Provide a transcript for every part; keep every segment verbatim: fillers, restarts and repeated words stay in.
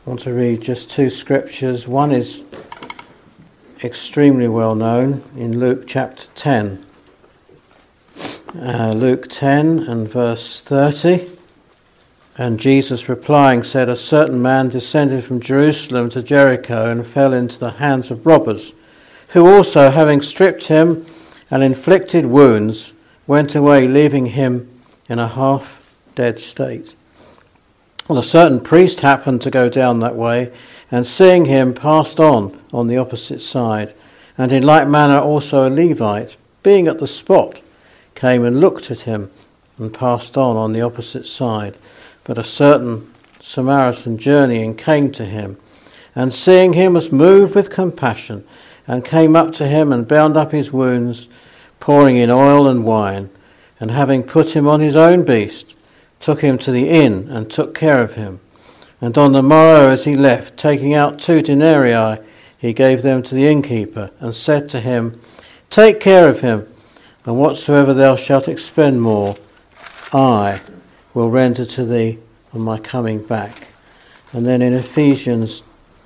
I want to read just two scriptures. One is extremely well known in Luke chapter ten. Uh, Luke ten and verse thirty. And Jesus replying said, "A certain man descended from Jerusalem to Jericho and fell into the hands of robbers, who also, having stripped him and inflicted wounds, went away, leaving him in a half-dead state. Well, a certain priest happened to go down that way, and seeing him, passed on on the opposite side. And in like manner also a Levite, being at the spot, came and looked at him, and passed on on the opposite side. But a certain Samaritan journeying came to him, and seeing him was moved with compassion, and came up to him and bound up his wounds, pouring in oil and wine, and having put him on his own beast, took him to the inn and took care of him. And on the morrow as he left, taking out two denarii, he gave them to the innkeeper, and said to him, Take care of him, and whatsoever thou shalt expend more, I will render to thee on my coming back." And then in Ephesians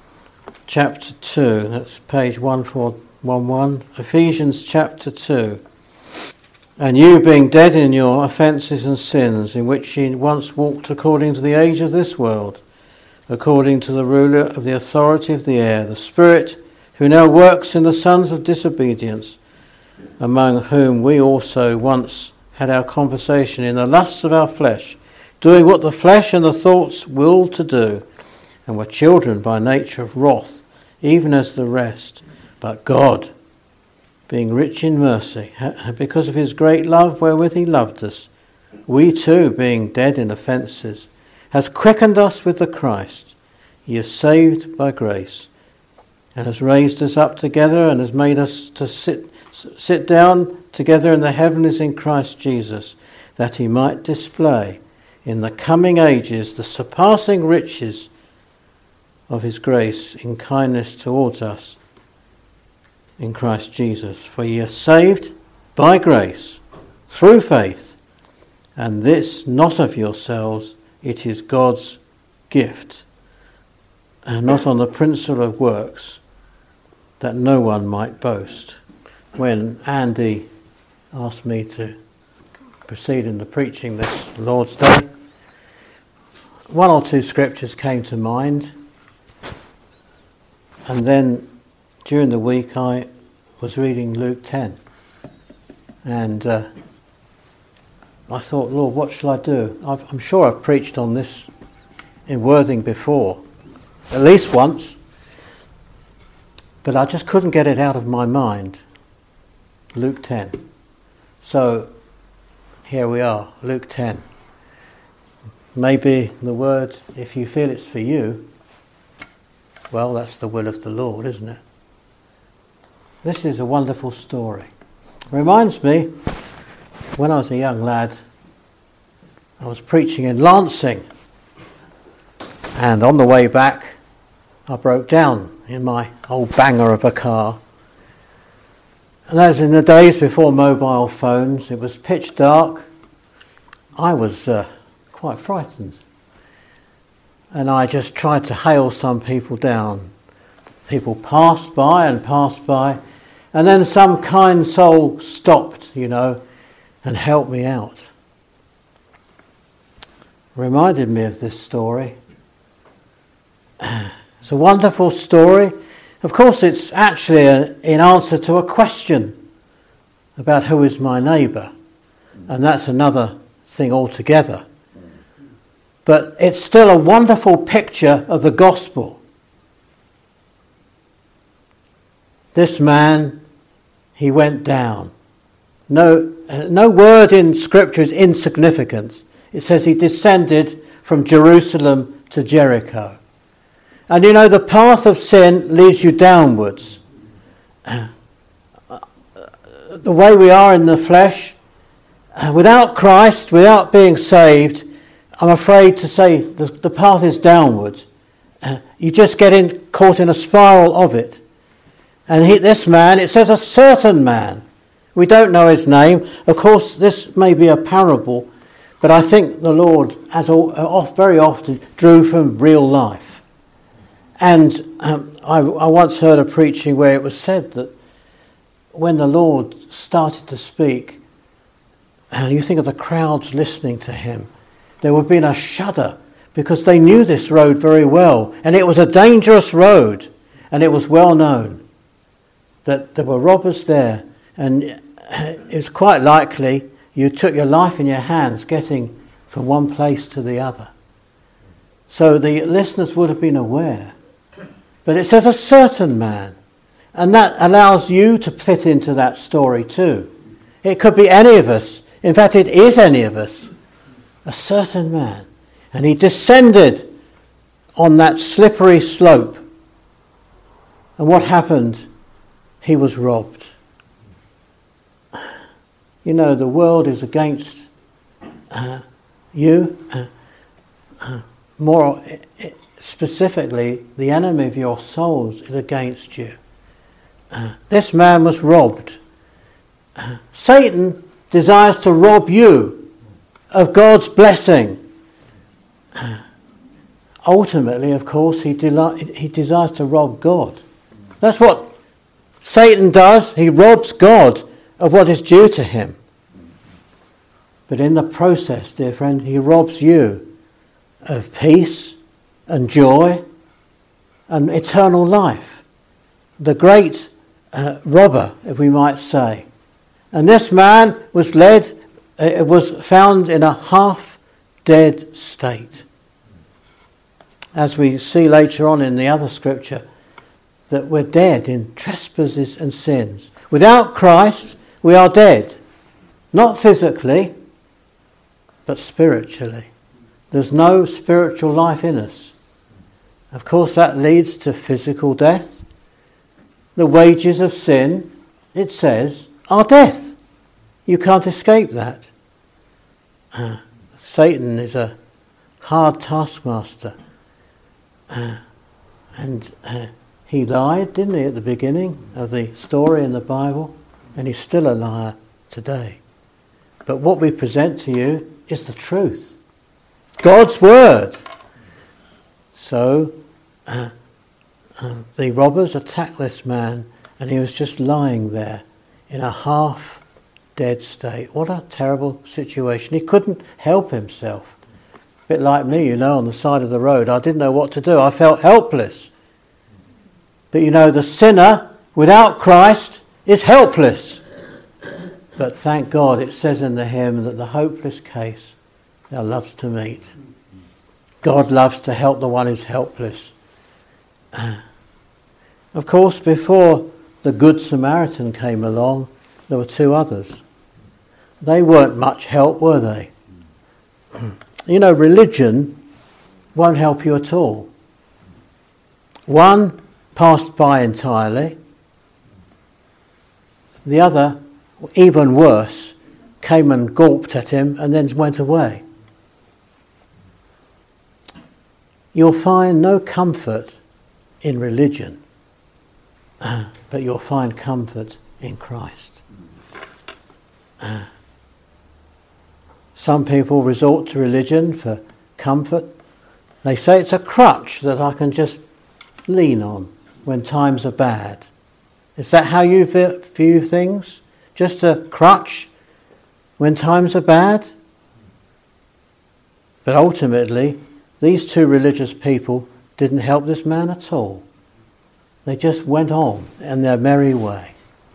chapter two, that's page one four one one, Ephesians chapter two. "And you being dead in your offences and sins, in which ye once walked according to the age of this world, according to the ruler of the authority of the air, the Spirit who now works in the sons of disobedience, among whom we also once had our conversation in the lusts of our flesh, doing what the flesh and the thoughts willed to do, and were children by nature of wrath, even as the rest. But God, being rich in mercy, because of his great love wherewith he loved us, we too, being dead in offences, has quickened us with the Christ. He is saved by grace, and has raised us up together, and has made us to sit sit down together in the heavenlies in Christ Jesus, that he might display in the coming ages the surpassing riches of his grace in kindness towards us in Christ Jesus. For ye are saved by grace, through faith, and this not of yourselves, it is God's gift, and not on the principle of works, that no one might boast." When Andy asked me to proceed in the preaching this Lord's Day, one or two scriptures came to mind, and then during the week I was reading Luke ten, and uh, I thought, Lord, what shall I do? I've, I'm sure I've preached on this in Worthing before, at least once, but I just couldn't get it out of my mind. Luke ten. So here we are, Luke ten. Maybe the word, if you feel it's for you, well, that's the will of the Lord, isn't it? This is a wonderful story. Reminds me, when I was a young lad, I was preaching in Lancing, and on the way back, I broke down in my old banger of a car. And that was in the days before mobile phones. It was pitch dark. I was uh, quite frightened. And I just tried to hail some people down. People passed by and passed by. And then some kind soul stopped, you know, and helped me out. Reminded me of this story. It's a wonderful story. Of course, it's actually a, in answer to a question about who is my neighbour. And that's another thing altogether. But it's still a wonderful picture of the gospel. This man, he went down. No, uh, no word in Scripture is insignificant. It says he descended from Jerusalem to Jericho. And you know, the path of sin leads you downwards. The way we are in the flesh, without Christ, without being saved, I'm afraid to say the, the path is downwards. You just get in, caught in a spiral of it. And he, this man, it says a certain man. We don't know his name. Of course, this may be a parable, but I think the Lord, as all, very often, drew from real life. And um, I, I once heard a preaching where it was said that when the Lord started to speak, uh, you think of the crowds listening to him, there would have been a shudder because they knew this road very well, and it was a dangerous road, and it was well known that there were robbers there, and it was quite likely you took your life in your hands getting from one place to the other. So the listeners would have been aware. But it says a certain man, and that allows you to fit into that story too. It could be any of us. In fact, it is any of us. A certain man. And he descended on that slippery slope. And what happened? He was robbed. You know, the world is against uh, you. Uh, uh, more specifically, the enemy of your souls is against you. Uh, this man was robbed. Uh, Satan desires to rob you of God's blessing. Uh, ultimately, of course, he, deli- he desires to rob God. That's what Satan does. He robs God of what is due to him. But in the process, dear friend, he robs you of peace and joy and eternal life. The great uh, robber, if we might say. And this man was led, uh, was found in a half-dead state. As we see later on in the other scripture, that we're dead in trespasses and sins. Without Christ, we are dead. Not physically, but spiritually. There's no spiritual life in us. Of course, that leads to physical death. The wages of sin, it says, are death. You can't escape that. Uh, Satan is a hard taskmaster. Uh, and uh, he lied, didn't he, at the beginning of the story in the Bible? And he's still a liar today. But what we present to you is the truth. God's word. So uh, uh, the robbers attacked this man, and he was just lying there in a half-dead state. What a terrible situation. He couldn't help himself. A bit like me, you know, on the side of the road. I didn't know what to do. I felt helpless. But you know, the sinner without Christ is helpless. But thank God it says in the hymn that the hopeless case Thou loves to meet. God loves to help the one who's helpless. Uh, of course, before the Good Samaritan came along, there were two others. They weren't much help, were they? You know, religion won't help you at all. One passed by entirely. The other, even worse, came and gulped at him and then went away. You'll find no comfort in religion, uh, but you'll find comfort in Christ. Uh, some people resort to religion for comfort. They say it's a crutch that I can just lean on when times are bad. Is that how you view things? Just a crutch when times are bad? But ultimately, these two religious people didn't help this man at all. They just went on in their merry way.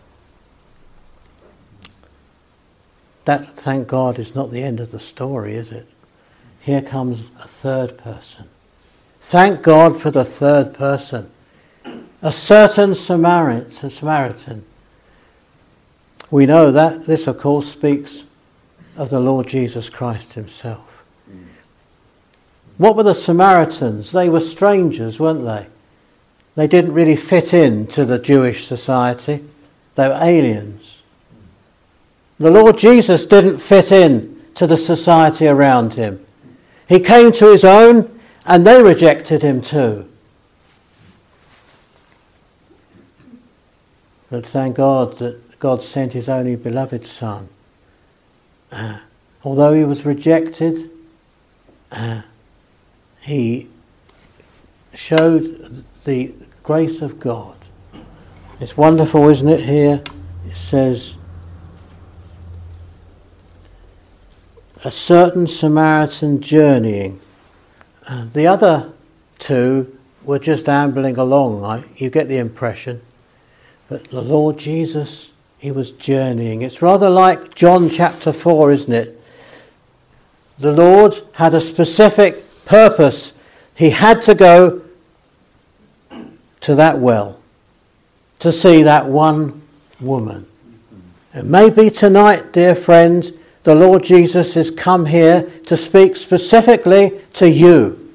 That, thank God, is not the end of the story, is it? Here comes a third person. Thank God for the third person. A certain Samaritan. We know that this, of course, speaks of the Lord Jesus Christ himself. What were the Samaritans? They were strangers, weren't they? They didn't really fit in to the Jewish society. They were aliens. The Lord Jesus didn't fit in to the society around him. He came to his own, and they rejected him too. But thank God that God sent his only beloved Son. Uh, although he was rejected, uh, he showed the grace of God. It's wonderful, isn't it, here? It says, a certain Samaritan journeying. Uh, the other two were just ambling along, right? You get the impression. But the Lord Jesus, he was journeying. It's rather like John chapter four, isn't it? The Lord had a specific purpose. He had to go to that well to see that one woman. And maybe tonight, dear friends, the Lord Jesus has come here to speak specifically to you.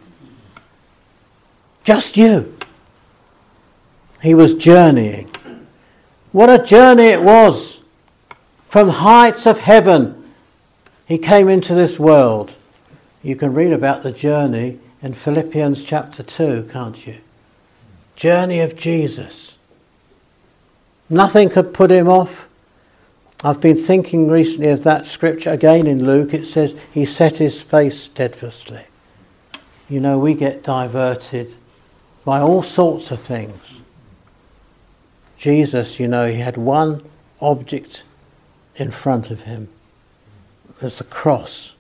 Just you. He was journeying. What a journey it was. From heights of heaven, he came into this world. You can read about the journey in Philippians chapter two, can't you? Journey of Jesus. Nothing could put him off. I've been thinking recently of that scripture again in Luke. It says he set his face steadfastly. You know, we get diverted by all sorts of things. Jesus, you know, he had one object in front of him. There's the cross.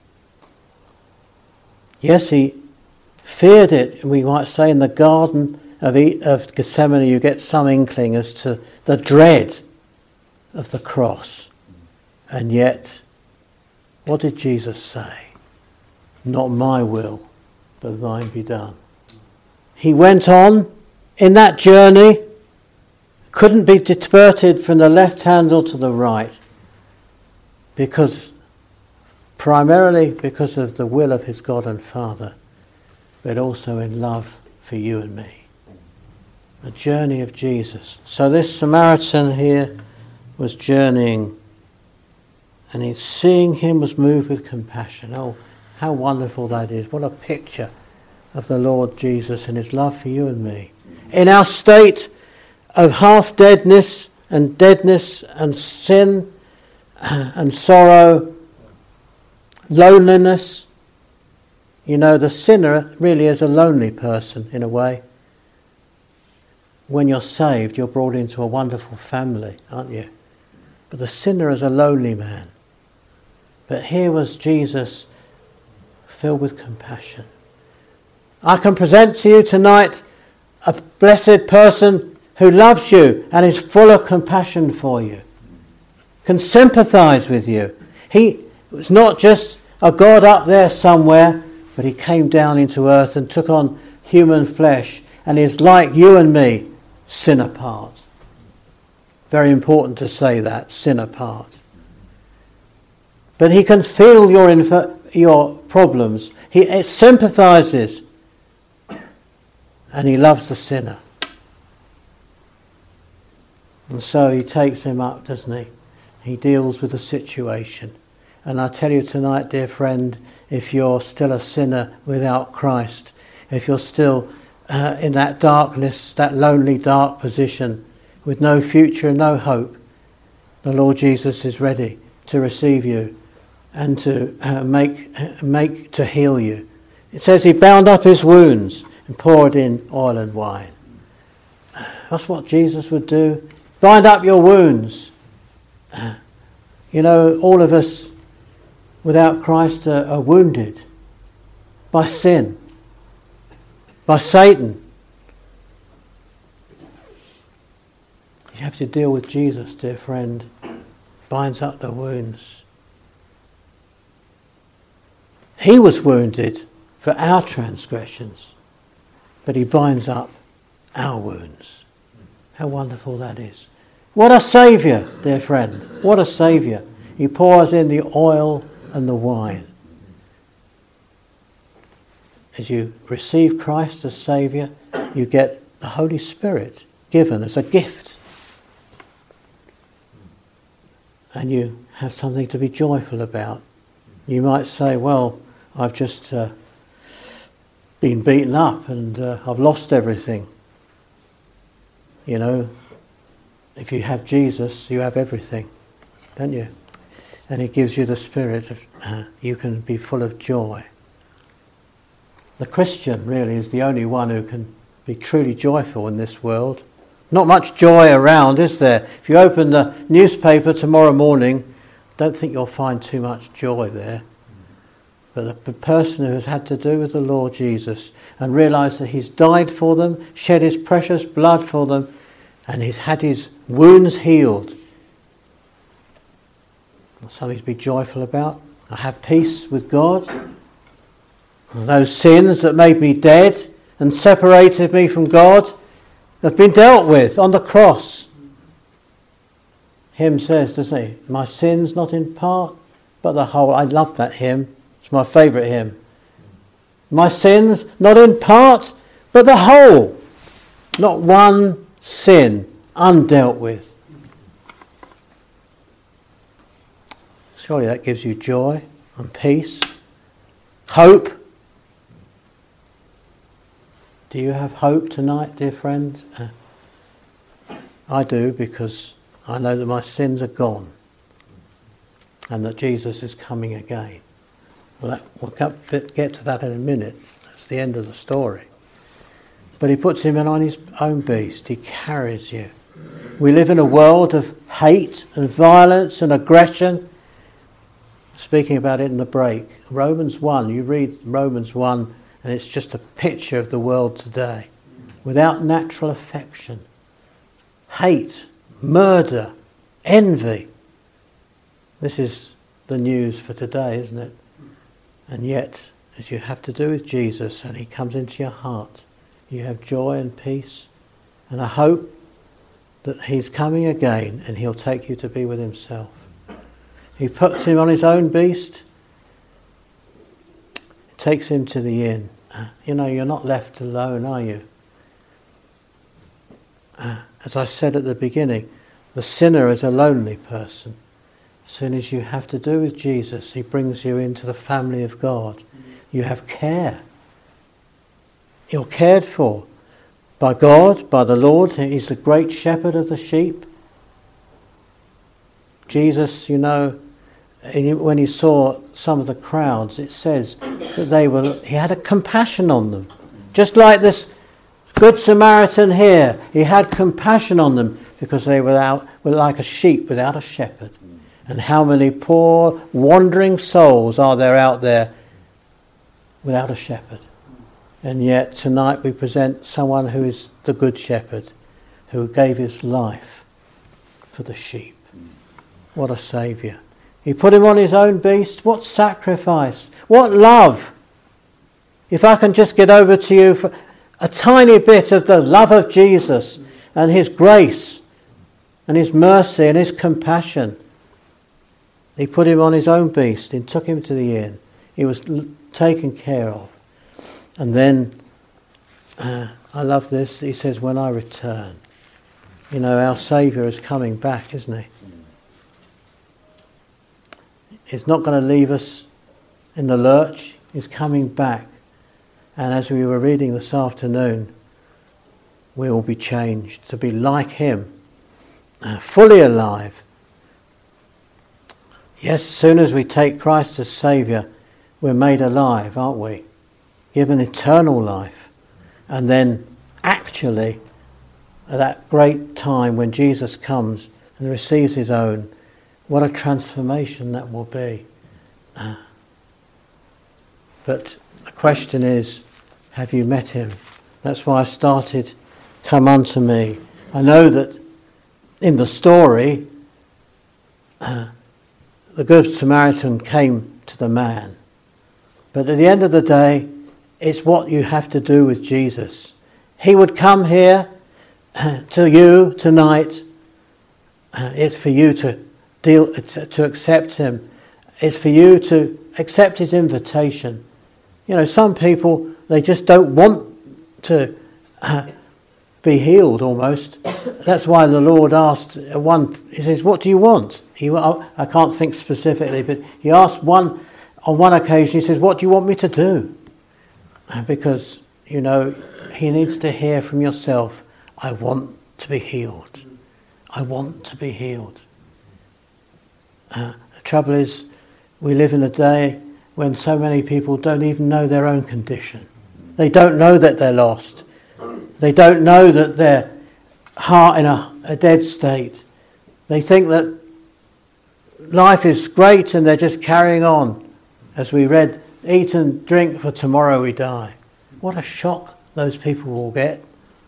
Yes, he feared it. We might say in the Garden of, e- of Gethsemane you get some inkling as to the dread of the cross. And yet, what did Jesus say? Not my will, but thine be done. He went on in that journey, couldn't be diverted from the left handle to the right, because primarily because of the will of his God and Father, but also in love for you and me. The journey of Jesus. So this Samaritan here was journeying, and in seeing him was moved with compassion. Oh, how wonderful that is. What a picture of the Lord Jesus and his love for you and me. In our state of half-deadness and deadness and sin and sorrow, loneliness. You know, the sinner really is a lonely person in a way. When you're saved, you're brought into a wonderful family, aren't you? But the sinner is a lonely man. But here was Jesus filled with compassion. I can present to you tonight a blessed person who loves you and is full of compassion for you, can sympathize with you. He was not just a God up there somewhere, but he came down into earth and took on human flesh and is like you and me, sin apart. Very important to say that, sin apart. But he can feel your inf- your problems. He sympathizes and he loves the sinner. And so he takes him up, doesn't he? He deals with the situation. And I tell you tonight, dear friend, if you're still a sinner without Christ, if you're still uh, in that darkness, that lonely, dark position, with no future and no hope, the Lord Jesus is ready to receive you and to uh, make uh, make to heal you. It says he bound up his wounds and poured in oil and wine. That's what Jesus would do. Bind up your wounds. Uh, you know, all of us without Christ are, are wounded by sin, by Satan. You have to deal with Jesus, dear friend. Binds up the wounds. He was wounded for our transgressions, but he binds up our wounds. How wonderful that is. What a saviour, dear friend. What a saviour. He pours in the oil and the wine. As you receive Christ as Saviour, you get the Holy Spirit given as a gift. And you have something to be joyful about. You might say, well, I've just uh, been beaten up and uh, I've lost everything. You know, if you have Jesus, you have everything, don't you? And he gives you the Spirit. Of, uh, you can be full of joy. The Christian really is the only one who can be truly joyful in this world. Not much joy around, is there? If you open the newspaper tomorrow morning, don't think you'll find too much joy there. But the person who has had to do with the Lord Jesus and realised that he's died for them, shed his precious blood for them, and he's had his wounds healed. Something to be joyful about. I have peace with God. And those sins that made me dead and separated me from God have been dealt with on the cross. Hymn says, doesn't he? My sins not in part, but the whole. I love that hymn. It's my favourite hymn. My sins not in part, but the whole. Not one sin undealt with. Surely that gives you joy and peace, hope. Do you have hope tonight, dear friend? Uh, I do, because I know that my sins are gone and that Jesus is coming again. Well, that, we'll get to that in a minute. That's the end of the story. But he puts him on his own beast. He carries you. We live in a world of hate and violence and aggression. Speaking about it in the break, Romans one, you read Romans one, and it's just a picture of the world today. Without natural affection, hate, murder, envy. This is the news for today, isn't it? And yet, as you have to do with Jesus and he comes into your heart, you have joy and peace and a hope that he's coming again and he'll take you to be with himself. He puts him on his own beast, takes him to the inn. Uh, you know, you're not left alone, are you? Uh, as I said at the beginning, the sinner is a lonely person. As soon as you have to do with Jesus, he brings you into the family of God. You have care. You're cared for by God, by the Lord. He's the great shepherd of the sheep. Jesus, you know, when he saw some of the crowds, it says that they were, he had a compassion on them. Just like this Good Samaritan here, he had compassion on them because they were, out, were like a sheep without a shepherd. And how many poor wandering souls are there out there without a shepherd? And yet tonight we present someone who is the good shepherd, who gave his life for the sheep. What a saviour. He put him on his own beast. What sacrifice. What love. If I can just get over to you for a tiny bit of the love of Jesus and his grace and his mercy and his compassion. He put him on his own beast and took him to the inn. He was taken care of. And then, uh, I love this, he says, when I return. You know, our Saviour is coming back, isn't he? He's not going to leave us in the lurch. He's coming back. And as we were reading this afternoon, we will be changed to be like him, uh, fully alive. Yes, as soon as we take Christ as Saviour, we're made alive, aren't we? Given eternal life. And then actually, at that great time when Jesus comes and receives his own, what a transformation that will be. Uh, but the question is, have you met him? That's why I started, come unto me. I know that in the story, uh, the Good Samaritan came to the man. But at the end of the day, it's what you have to do with Jesus. He would come here uh, to you tonight. Uh, it's for you to deal to, to accept him. It's for you to accept his invitation. You know, some people, they just don't want to uh, be healed almost. That's why the Lord asked one, he says, what do you want? He, I can't think specifically, but he asked one, on one occasion, he says, what do you want me to do? Because, you know, he needs to hear from yourself, I want to be healed. I want to be healed. Uh, the trouble is, we live in a day when so many people don't even know their own condition. They don't know that they're lost. They don't know that they're heart in a, a dead state. They think that life is great and they're just carrying on. As we read, eat and drink for tomorrow we die. What a shock those people will get.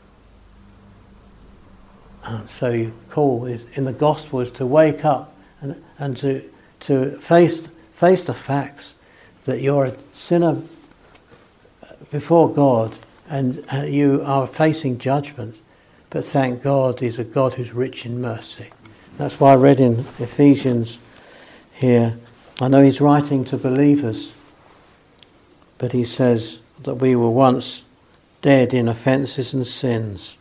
Um, so you call is, in the gospel is to wake up and, and to to face face the facts that you're a sinner before God and uh, you are facing judgment. But thank God he's a God who's rich in mercy. That's why I read in Ephesians here. I know he's writing to believers, but he says that we were once dead in offences and sins.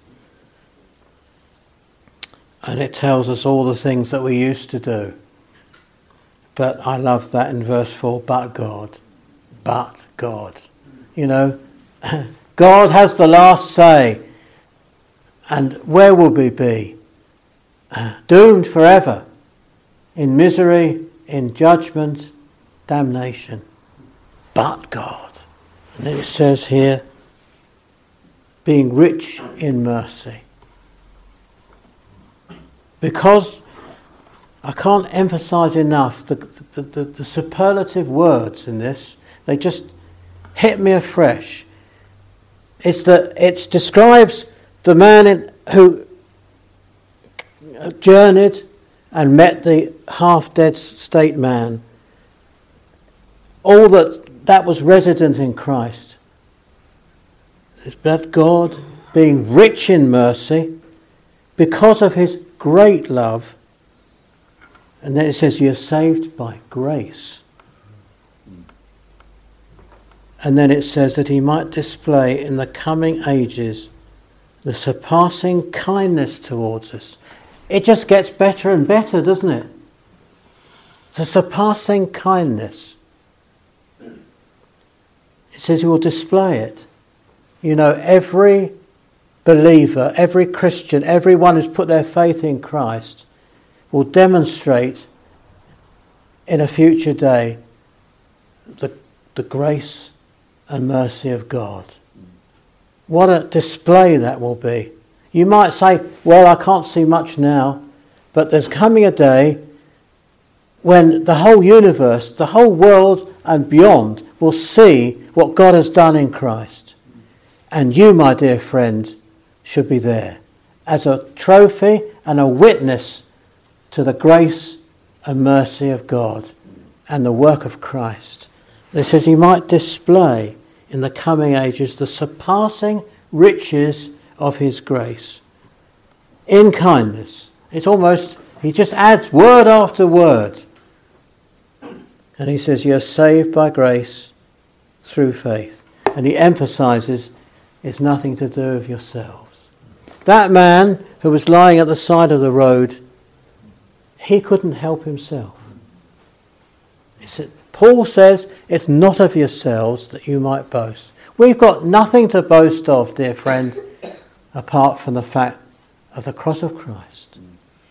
And it tells us all the things that we used to do. But I love that in verse four, but God. But God. You know, God has the last say. And where will we be? Uh, doomed forever. In misery, in judgment, damnation. But God. And then it says here, being rich in mercy. Because I can't emphasize enough the, the, the, the superlative words in this. They just hit me afresh. It's that it describes the man in, who journeyed and met the half-dead state man. All that that was resident in Christ. It's that God, being rich in mercy, because of his great love, and then it says you're saved by grace. And then it says that he might display in the coming ages the surpassing kindness towards us. It just gets better and better, doesn't it? The surpassing kindness. It says he will display it. You know, every believer, every Christian, everyone who's put their faith in Christ will demonstrate in a future day the, the grace and mercy of God. What a display that will be. You might say, well, I can't see much now, but there's coming a day when the whole universe, the whole world and beyond will see what God has done in Christ. And you, my dear friend, should be there as a trophy and a witness to the grace and mercy of God and the work of Christ. It says he might display in the coming ages the surpassing riches of his grace in kindness. It's almost, he just adds word after word. And he says you're saved by grace through faith. And he emphasizes it's nothing to do with yourselves. That man who was lying at the side of the road, he couldn't help himself. It's, Paul says it's not of yourselves that you might boast. We've got nothing to boast of, dear friend, apart from the fact of the cross of Christ.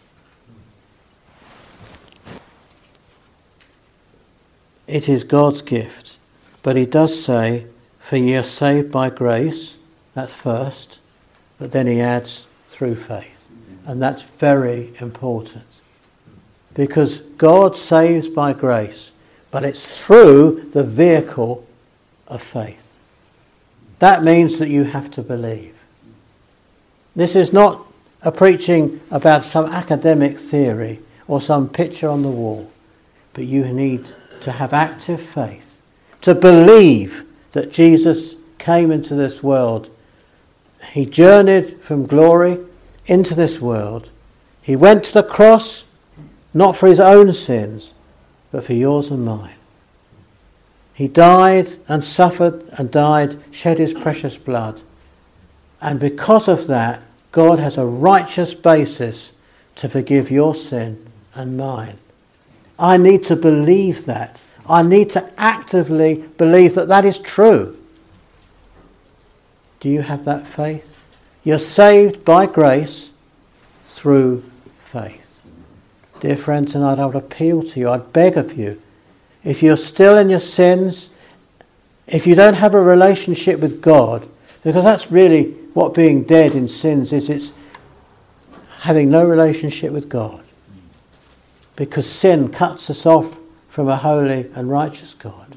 It is God's gift. But he does say, for ye are saved by grace, that's first, but then he adds through faith. And that's very important. Because God saves by grace, but it's through the vehicle of faith. That means that you have to believe. This is not a preaching about some academic theory or some picture on the wall, but you need to have active faith, to believe that Jesus came into this world. He journeyed from glory into this world. He went to the cross, not for his own sins, but for yours and mine. He died and suffered and died, shed his precious blood. And because of that, God has a righteous basis to forgive your sin and mine. I need to believe that. I need to actively believe that that is true. Do you have that faith? You're saved by grace through faith. Dear friend, tonight I would appeal to you, I'd beg of you, if you're still in your sins, if you don't have a relationship with God, Because that's really what being dead in sins is. It's having no relationship with God. Because sin cuts us off from a holy and righteous God.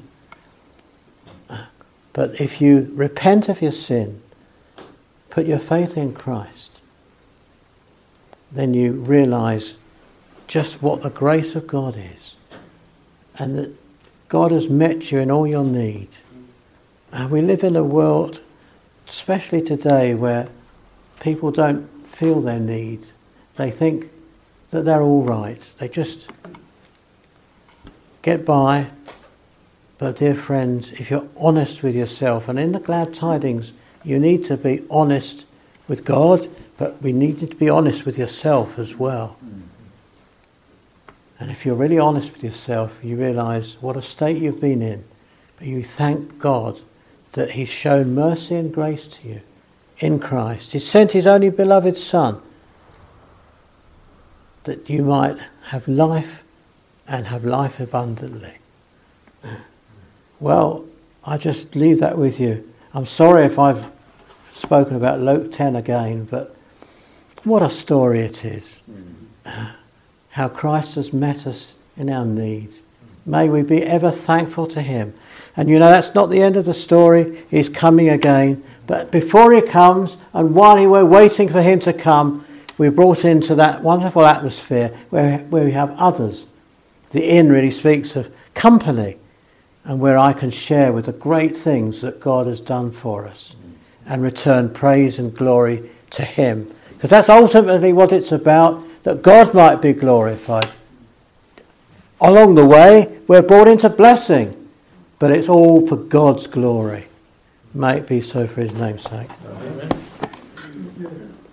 But if you repent of your sin, put your faith in Christ, then you realise just what the grace of God is. And that God has met you in all your need. And we live in a world, especially today, where people don't feel their need. They think that they're all right. They just get by. But dear friends, if you're honest with yourself, and in the glad tidings, you need to be honest with God, but we need to be honest with yourself as well. And if you're really honest with yourself, you realise what a state you've been in. But you thank God that he's shown mercy and grace to you in Christ. He sent his only beloved Son that you might have life and have life abundantly. Well, I just leave that with you. I'm sorry if I've spoken about Luke ten again, but what a story it is. How Christ has met us in our need. May we be ever thankful to him. And you know, that's not the end of the story. He's coming again. But before he comes, and while we were waiting for him to come, we're brought into that wonderful atmosphere where, where we have others. The inn really speaks of company, and where I can share with the great things that God has done for us and return praise and glory to him. Because that's ultimately what it's about, that God might be glorified. Along the way, we're brought into blessing, but it's all for God's glory. May it be so for his name's sake. Amen.